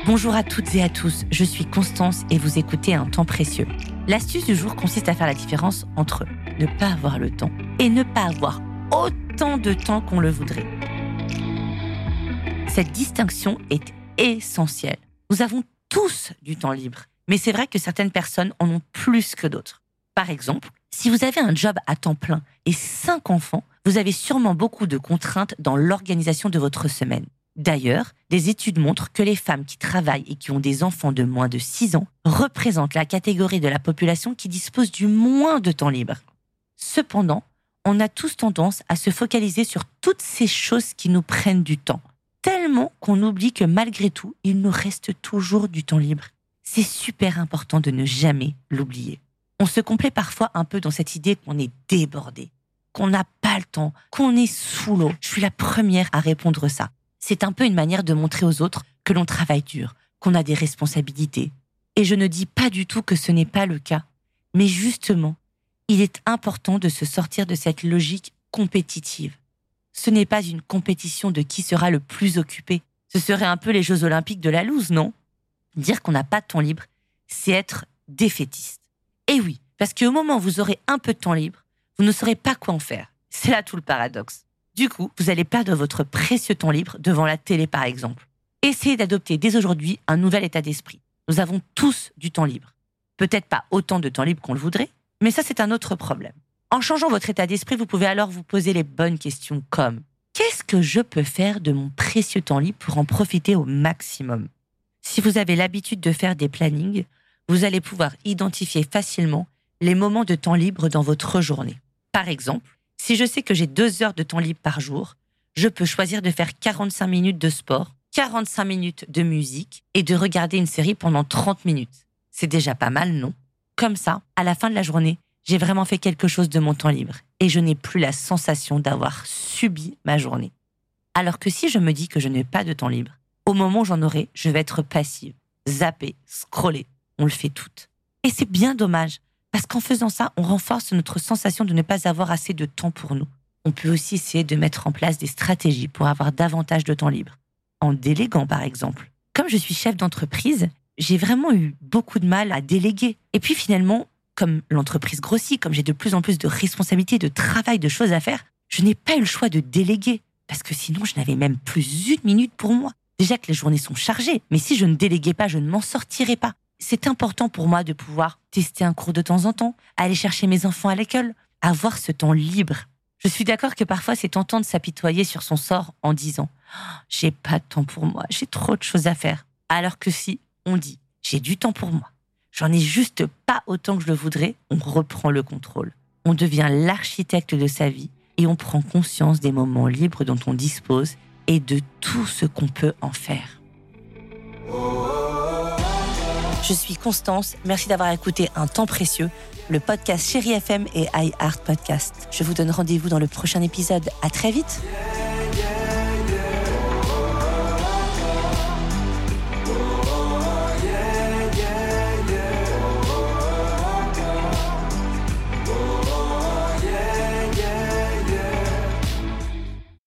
Bonjour à toutes et à tous, je suis Constance et vous écoutez Un temps précieux. L'astuce du jour consiste à faire la différence entre ne pas avoir le temps et ne pas avoir autant de temps qu'on le voudrait. Cette distinction est essentielle. Nous avons tous du temps libre, mais c'est vrai que certaines personnes en ont plus que d'autres. Par exemple, si vous avez un job à temps plein et 5 enfants, vous avez sûrement beaucoup de contraintes dans l'organisation de votre semaine. D'ailleurs, des études montrent que les femmes qui travaillent et qui ont des enfants de moins de 6 ans représentent la catégorie de la population qui dispose du moins de temps libre. Cependant, on a tous tendance à se focaliser sur toutes ces choses qui nous prennent du temps, tellement qu'on oublie que malgré tout, il nous reste toujours du temps libre. C'est super important de ne jamais l'oublier. On se complaît parfois un peu dans cette idée qu'on est débordé, qu'on n'a pas le temps, qu'on est sous l'eau. Je suis la première à répondre ça. C'est un peu une manière de montrer aux autres que l'on travaille dur, qu'on a des responsabilités. Et je ne dis pas du tout que ce n'est pas le cas. Mais justement, il est important de se sortir de cette logique compétitive. Ce n'est pas une compétition de qui sera le plus occupé. Ce serait un peu les Jeux Olympiques de la loose, non ? Dire qu'on n'a pas de temps libre, c'est être défaitiste. Et oui, parce qu'au moment où vous aurez un peu de temps libre, vous ne saurez pas quoi en faire. C'est là tout le paradoxe. Du coup, vous allez perdre votre précieux temps libre devant la télé, par exemple. Essayez d'adopter dès aujourd'hui un nouvel état d'esprit. Nous avons tous du temps libre. Peut-être pas autant de temps libre qu'on le voudrait, mais ça, c'est un autre problème. En changeant votre état d'esprit, vous pouvez alors vous poser les bonnes questions comme « Qu'est-ce que je peux faire de mon précieux temps libre pour en profiter au maximum ?» Si vous avez l'habitude de faire des plannings, vous allez pouvoir identifier facilement les moments de temps libre dans votre journée. Par exemple, si je sais que j'ai 2 heures de temps libre par jour, je peux choisir de faire 45 minutes de sport, 45 minutes de musique et de regarder une série pendant 30 minutes. C'est déjà pas mal, non ? Comme ça, à la fin de la journée, j'ai vraiment fait quelque chose de mon temps libre et je n'ai plus la sensation d'avoir subi ma journée. Alors que si je me dis que je n'ai pas de temps libre, au moment où j'en aurai, je vais être passive, zapper, scroller. On le fait toutes. Et c'est bien dommage, parce qu'en faisant ça, on renforce notre sensation de ne pas avoir assez de temps pour nous. On peut aussi essayer de mettre en place des stratégies pour avoir davantage de temps libre. En déléguant, par exemple. Comme je suis chef d'entreprise, j'ai vraiment eu beaucoup de mal à déléguer. Et puis finalement, comme l'entreprise grossit, comme j'ai de plus en plus de responsabilités, de travail, de choses à faire, je n'ai pas eu le choix de déléguer. Parce que sinon, je n'avais même plus 1 minute pour moi. Déjà que les journées sont chargées, mais si je ne déléguais pas, je ne m'en sortirais pas. C'est important pour moi de pouvoir tester un cours de temps en temps, aller chercher mes enfants à l'école, avoir ce temps libre. Je suis d'accord que parfois c'est tentant de s'apitoyer sur son sort en disant « J'ai pas de temps pour moi, j'ai trop de choses à faire ». Alors que si on dit « J'ai du temps pour moi, j'en ai juste pas autant que je le voudrais », on reprend le contrôle. On devient l'architecte de sa vie et on prend conscience des moments libres dont on dispose et de tout ce qu'on peut en faire. Je suis Constance, merci d'avoir écouté Un temps précieux, le podcast Chérie FM et iHeart Podcast. Je vous donne rendez-vous dans le prochain épisode. À très vite.